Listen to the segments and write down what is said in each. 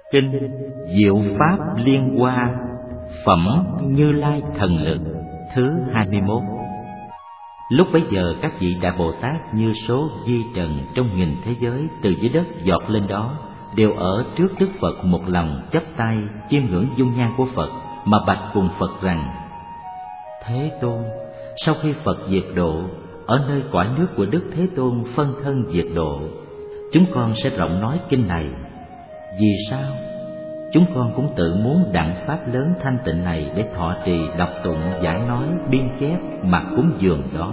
Kinh Diệu Pháp Liên Hoa, Phẩm Như Lai Thần Lực thứ 21. Lúc bấy giờ các vị Đại Bồ Tát như số vi trần trong nghìn thế giới từ dưới đất giọt lên đó, đều ở trước Đức Phật một lòng chắp tay chiêm ngưỡng dung nhan của Phật mà bạch cùng Phật rằng: Thế Tôn, sau khi Phật diệt độ, ở nơi cõi nước của Đức Thế Tôn phân thân diệt độ, chúng con sẽ rộng nói kinh này. Vì sao? Chúng con cũng tự muốn đặng pháp lớn thanh tịnh này để thọ trì, đọc tụng, giải nói, biên chép mà cúng dường đó.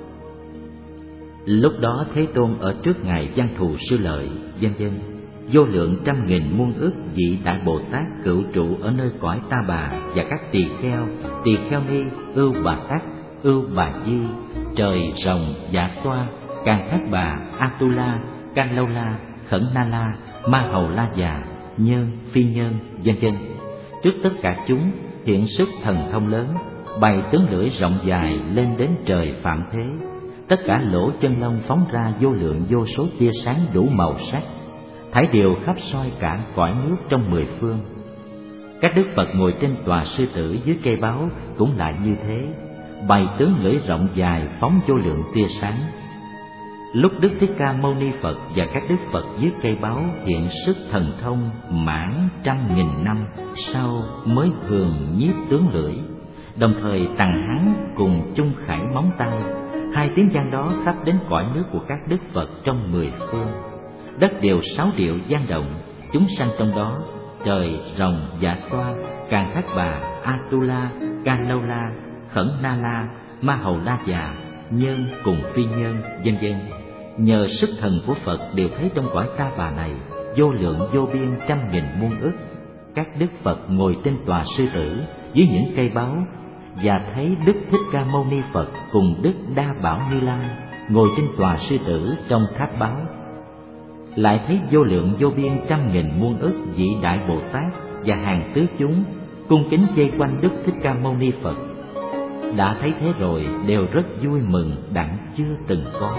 Lúc đó Thế Tôn ở trước ngài Văn Thù Sư Lợi, vân vân, vô lượng trăm nghìn muôn ức vị Đại Bồ Tát cựu trụ ở nơi cõi Ta Bà và các tỳ kheo ni, ưu bà tắc, ưu bà di, trời rồng, dạ xoa, Càn Thác Bà, Atula, Can Lâu La, Khẩn Na La, Ma Hầu La Già, Nhân, Phi Nhân, vân vân, trước tất cả chúng hiện sức thần thông lớn, bày tướng lưỡi rộng dài lên đến trời phạm thế. Tất cả lỗ chân lông phóng ra vô lượng vô số tia sáng đủ màu sắc, thảy đều khắp soi cả cõi nước trong mười phương. Các đức Phật ngồi trên tòa sư tử dưới cây báu cũng lại như thế, bày tướng lưỡi rộng dài phóng vô lượng tia sáng. Lúc Đức Thích Ca Mâu Ni Phật và các đức Phật dưới cây báu hiện sức thần thông mãn 100.000 năm sau mới hường nhiếp tướng lưỡi, đồng thời tằng hán cùng chung khải móng tay, hai tiếng vang đó khắp đến cõi nước của các đức Phật trong mười phương. Đất đều sáu điệu vang động, chúng sanh trong đó, trời rồng, dạ xoa, Càn Thác Bà, Atula, Can Lâu La, Khẩn Na La, Ma Hầu La Già, Nhân cùng Phi Nhân, vân vân, nhờ sức thần của Phật đều thấy trong cõi Ta Bà này vô lượng vô biên trăm nghìn muôn ức các đức Phật ngồi trên tòa sư tử dưới những cây báu, và thấy Đức Thích Ca Mâu Ni Phật cùng Đức Đa Bảo Như Lai ngồi trên tòa sư tử trong tháp báu. Lại thấy vô lượng vô biên trăm nghìn muôn ức vị Đại Bồ Tát và hàng tứ chúng cung kính vây quanh Đức Thích Ca Mâu Ni Phật. Đã thấy thế rồi đều rất vui mừng đặng chưa từng có.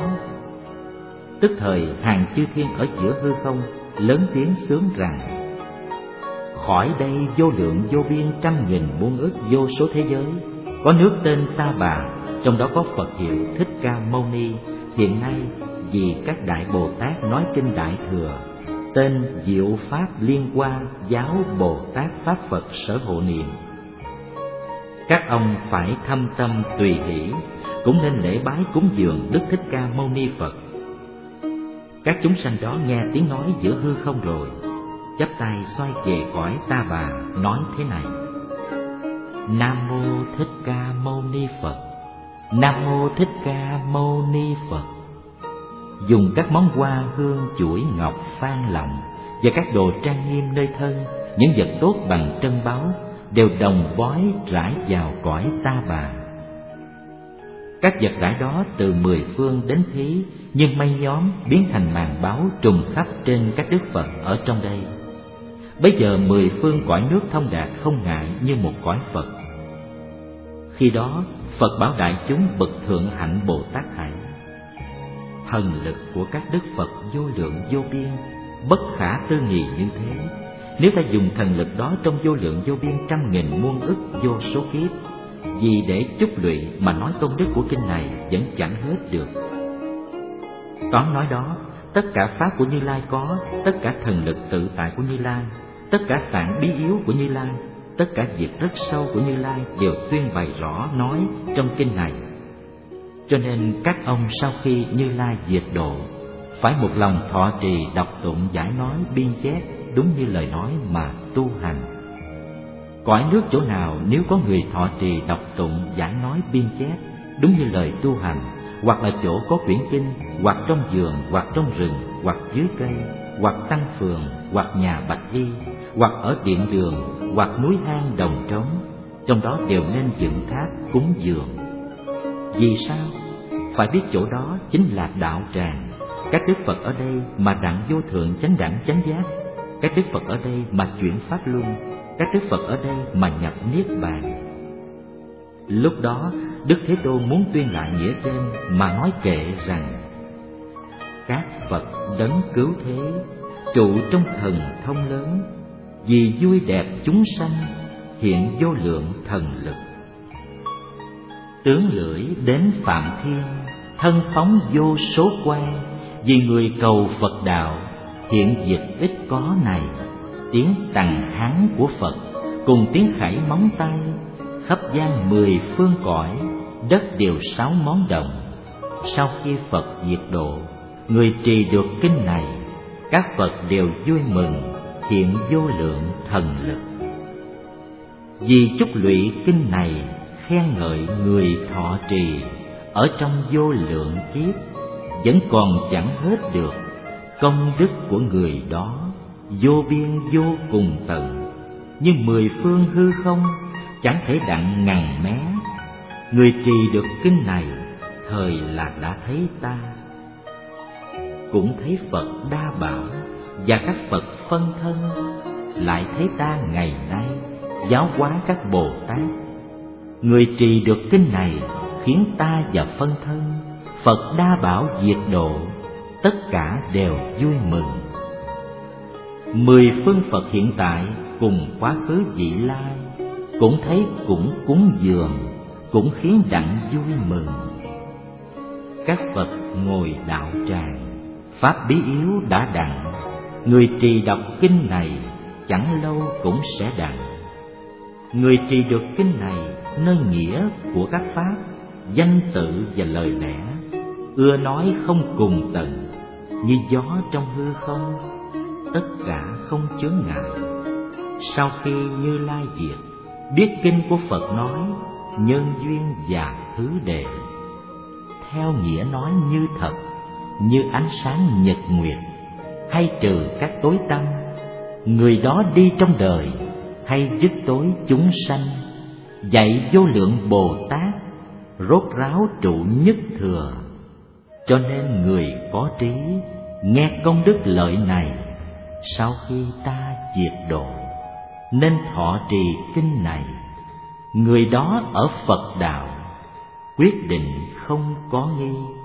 Tức thời hàng chư thiên ở giữa hư không lớn tiếng sướng rằng: Khỏi đây vô lượng vô biên trăm nghìn muôn ức vô số thế giới, có nước tên Ta Bà, trong đó có Phật hiệu Thích Ca Mâu Ni. Hiện nay vì các Đại Bồ Tát nói kinh Đại Thừa, tên Diệu Pháp Liên Hoa giáo Bồ Tát Pháp Phật sở hộ niệm. Các ông phải thâm tâm tùy hỷ, cũng nên lễ bái cúng dường Đức Thích Ca Mâu Ni Phật. Các chúng sanh đó nghe tiếng nói giữa hư không rồi, chắp tay xoay về cõi Ta Bà nói thế này: Nam Mô Thích Ca Mâu Ni Phật, Nam Mô Thích Ca Mâu Ni Phật. Dùng các món hoa hương chuỗi ngọc phan lộng và các đồ trang nghiêm nơi thân, những vật tốt bằng trân báu đều đồng bói rải vào cõi Ta Bà. Các vật rải đó từ mười phương đến thí, nhưng mây nhóm biến thành màn báo trùng khắp trên các đức Phật ở trong đây. Bây giờ mười phương cõi nước thông đạt không ngại như một cõi Phật. Khi đó Phật bảo đại chúng bậc thượng hạnh Bồ Tát hạnh. Thần lực của các đức Phật vô lượng vô biên, bất khả tư nghị như thế. Nếu ta dùng thần lực đó trong vô lượng vô biên trăm nghìn muôn ức vô số kiếp, vì để chúc lụy mà nói công đức của kinh này vẫn chẳng hết được. Toán nói đó, tất cả pháp của Như Lai có, tất cả thần lực tự tại của Như Lai, tất cả tạng bí yếu của Như Lai, tất cả việc rất sâu của Như Lai đều tuyên bày rõ nói trong kinh này. Cho nên các ông sau khi Như Lai diệt độ, phải một lòng thọ trì, đọc tụng, giải nói, biên chép đúng như lời nói mà tu hành. Cõi nước chỗ nào nếu có người thọ trì, đọc tụng, giải nói, biên chép đúng như lời tu hành, hoặc là chỗ có quyển kinh, hoặc trong vườn, hoặc trong rừng, hoặc dưới cây, hoặc tăng phường, hoặc nhà bạch y, hoặc ở điện đường, hoặc núi hang đồng trống, trong đó đều nên dựng tháp cúng dường. Vì sao? Phải biết chỗ đó chính là đạo tràng. Các đức Phật ở đây mà đặng vô thượng chánh đẳng chánh giác, các đức Phật ở đây mà chuyển pháp luân, các đức Phật ở đây mà nhập niết bàn. Lúc đó Đức Thế Tôn muốn tuyên lại nghĩa trên mà nói kệ rằng: Các Phật đấng cứu thế, trụ trong thần thông lớn, vì vui đẹp chúng sanh, hiện vô lượng thần lực. Tướng lưỡi đến Phạm Thiên, thân phóng vô số quan, vì người cầu Phật đạo, hiện dịch ít có này. Tiếng tằng hán của Phật cùng tiếng khải móng tay, khắp gian 10 phương cõi, đất đều 6 món đồng. Sau khi Phật diệt độ, người trì được kinh này, các Phật đều vui mừng, hiện vô lượng thần lực. Vì chúc lụy kinh này, khen ngợi người thọ trì, ở trong vô lượng kiếp vẫn còn chẳng hết được. Công đức của người đó vô biên vô cùng tận, như 10 phương hư không chẳng thể đặng ngằn mé. Người trì được kinh này, thời là đã thấy ta, cũng thấy Phật Đa Bảo và các Phật phân thân, lại thấy ta ngày nay giáo hóa các Bồ Tát. Người trì được kinh này khiến ta và phân thân, Phật Đa Bảo diệt độ, tất cả đều vui mừng. 10 phương Phật hiện tại cùng quá khứ vị lai, cũng thấy cũng cúng dường, cũng khiến đặng vui mừng. Các Phật ngồi đạo tràng, pháp bí yếu đã đặng, người trì đọc kinh này chẳng lâu cũng sẽ đặng. Người trì được kinh này nơi nghĩa của các pháp, danh tự và lời lẽ, ưa nói không cùng tận, như gió trong hư không, tất cả không chướng ngại. Sau khi Như Lai diệt, biết kinh của Phật nói nhân duyên và thứ đề, theo nghĩa nói như thật, như ánh sáng nhật nguyệt, hay trừ các tối tăm, người đó đi trong đời, hay dứt tối chúng sanh, dạy vô lượng Bồ Tát, rốt ráo trụ nhất thừa. Cho nên người có trí nghe công đức lợi này, sau khi ta diệt độ, nên thọ trì kinh này. Người đó ở Phật đạo, quyết định không có nghi.